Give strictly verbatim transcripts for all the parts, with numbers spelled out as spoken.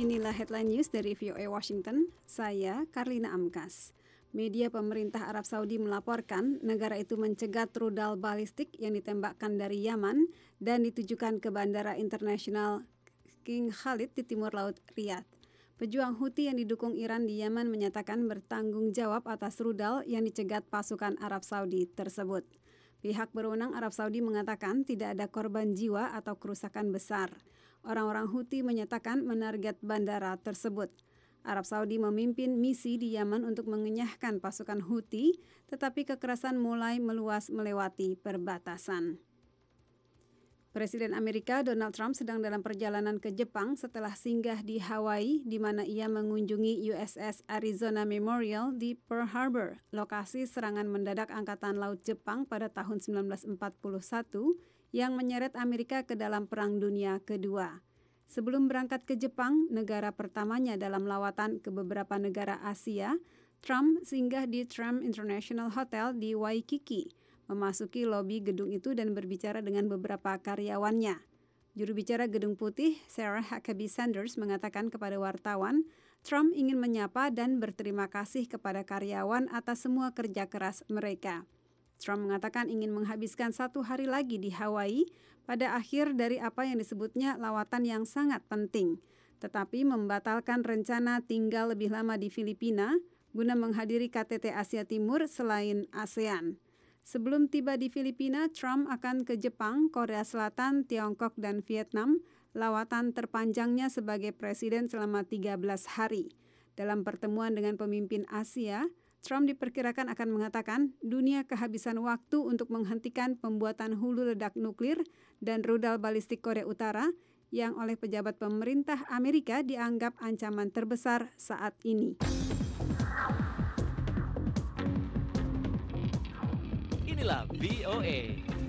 Inilah headline news dari V O A Washington, saya Karlina Amkas. Media pemerintah Arab Saudi melaporkan negara itu mencegat rudal balistik yang ditembakkan dari Yaman dan ditujukan ke Bandara Internasional King Khalid di timur laut Riyadh. Pejuang Houthi yang didukung Iran di Yaman menyatakan bertanggung jawab atas rudal yang dicegat pasukan Arab Saudi tersebut. Pihak berwenang Arab Saudi mengatakan tidak ada korban jiwa atau kerusakan besar. Orang-orang Houthi menyatakan menarget bandara tersebut. Arab Saudi memimpin misi di Yaman untuk mengenyahkan pasukan Houthi, tetapi kekerasan mulai meluas melewati perbatasan. Presiden Amerika Donald Trump sedang dalam perjalanan ke Jepang setelah singgah di Hawaii, di mana ia mengunjungi U S S Arizona Memorial di Pearl Harbor, lokasi serangan mendadak Angkatan Laut Jepang pada tahun sembilan belas empat puluh satu yang menyeret Amerika ke dalam Perang Dunia Kedua. Sebelum berangkat ke Jepang, negara pertamanya dalam lawatan ke beberapa negara Asia, Trump singgah di Trump International Hotel di Waikiki, memasuki lobi gedung itu dan berbicara dengan beberapa karyawannya. Juru bicara Gedung Putih, Sarah Huckabee Sanders, mengatakan kepada wartawan, Trump ingin menyapa dan berterima kasih kepada karyawan atas semua kerja keras mereka. Trump mengatakan ingin menghabiskan satu hari lagi di Hawaii pada akhir dari apa yang disebutnya lawatan yang sangat penting, tetapi membatalkan rencana tinggal lebih lama di Filipina guna menghadiri K T T Asia Timur selain ASEAN. Sebelum tiba di Filipina, Trump akan ke Jepang, Korea Selatan, Tiongkok, dan Vietnam, lawatan terpanjangnya sebagai presiden selama tiga belas hari. Dalam pertemuan dengan pemimpin Asia, Trump diperkirakan akan mengatakan dunia kehabisan waktu untuk menghentikan pembuatan hulu ledak nuklir dan rudal balistik Korea Utara yang oleh pejabat pemerintah Amerika dianggap ancaman terbesar saat ini. Inilah V O A.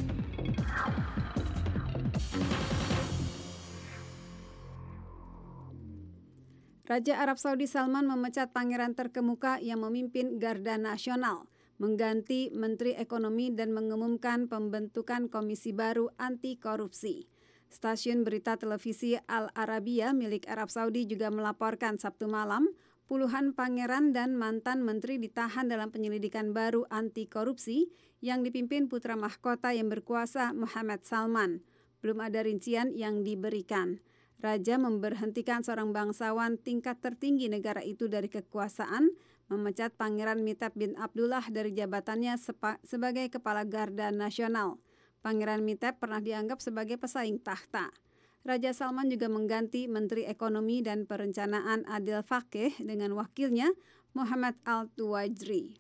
Raja Arab Saudi Salman memecat pangeran terkemuka yang memimpin Garda Nasional, mengganti Menteri Ekonomi dan mengumumkan pembentukan komisi baru anti korupsi. Stasiun berita televisi Al Arabiya milik Arab Saudi juga melaporkan Sabtu malam, puluhan pangeran dan mantan menteri ditahan dalam penyelidikan baru anti korupsi yang dipimpin putra mahkota yang berkuasa Muhammad Salman. Belum ada rincian yang diberikan. Raja memberhentikan seorang bangsawan tingkat tertinggi negara itu dari kekuasaan, memecat Pangeran Miteb bin Abdullah dari jabatannya sepa- sebagai Kepala Garda Nasional. Pangeran Miteb pernah dianggap sebagai pesaing tahta. Raja Salman juga mengganti Menteri Ekonomi dan Perencanaan Adil Fakih dengan wakilnya Muhammad Al-Tuwajri.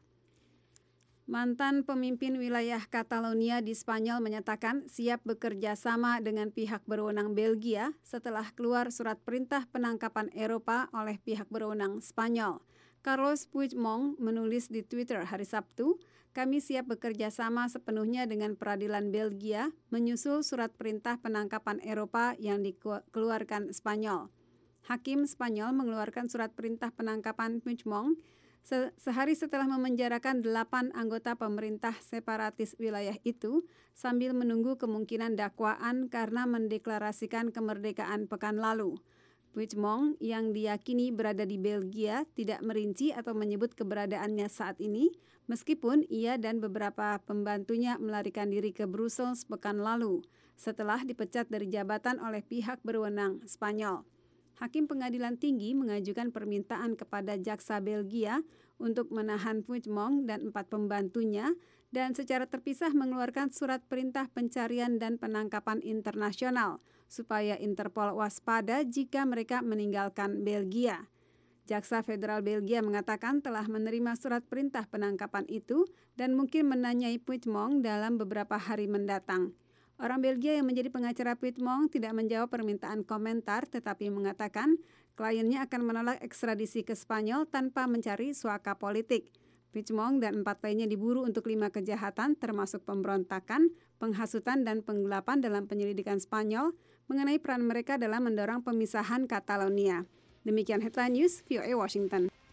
Mantan pemimpin wilayah Catalonia di Spanyol menyatakan siap bekerja sama dengan pihak berwenang Belgia setelah keluar surat perintah penangkapan Eropa oleh pihak berwenang Spanyol. Carlos Puigdemont menulis di Twitter hari Sabtu, kami siap bekerja sama sepenuhnya dengan peradilan Belgia menyusul surat perintah penangkapan Eropa yang dikeluarkan Spanyol. Hakim Spanyol mengeluarkan surat perintah penangkapan Puigdemont sehari setelah memenjarakan delapan anggota pemerintah separatis wilayah itu sambil menunggu kemungkinan dakwaan karena mendeklarasikan kemerdekaan pekan lalu. Puigdemont yang diyakini berada di Belgia tidak merinci atau menyebut keberadaannya saat ini, meskipun ia dan beberapa pembantunya melarikan diri ke Brussels pekan lalu setelah dipecat dari jabatan oleh pihak berwenang Spanyol. Hakim Pengadilan Tinggi mengajukan permintaan kepada jaksa Belgia untuk menahan Puigdemont dan empat pembantunya dan secara terpisah mengeluarkan surat perintah pencarian dan penangkapan internasional supaya Interpol waspada jika mereka meninggalkan Belgia. Jaksa Federal Belgia mengatakan telah menerima surat perintah penangkapan itu dan mungkin menanyai Puigdemont dalam beberapa hari mendatang. Orang Belgia yang menjadi pengacara Puigdemont tidak menjawab permintaan komentar tetapi mengatakan kliennya akan menolak ekstradisi ke Spanyol tanpa mencari suaka politik. Puigdemont dan empat lainnya diburu untuk lima kejahatan termasuk pemberontakan, penghasutan dan penggelapan dalam penyelidikan Spanyol mengenai peran mereka dalam mendorong pemisahan Catalonia. Demikian headline news V O A Washington.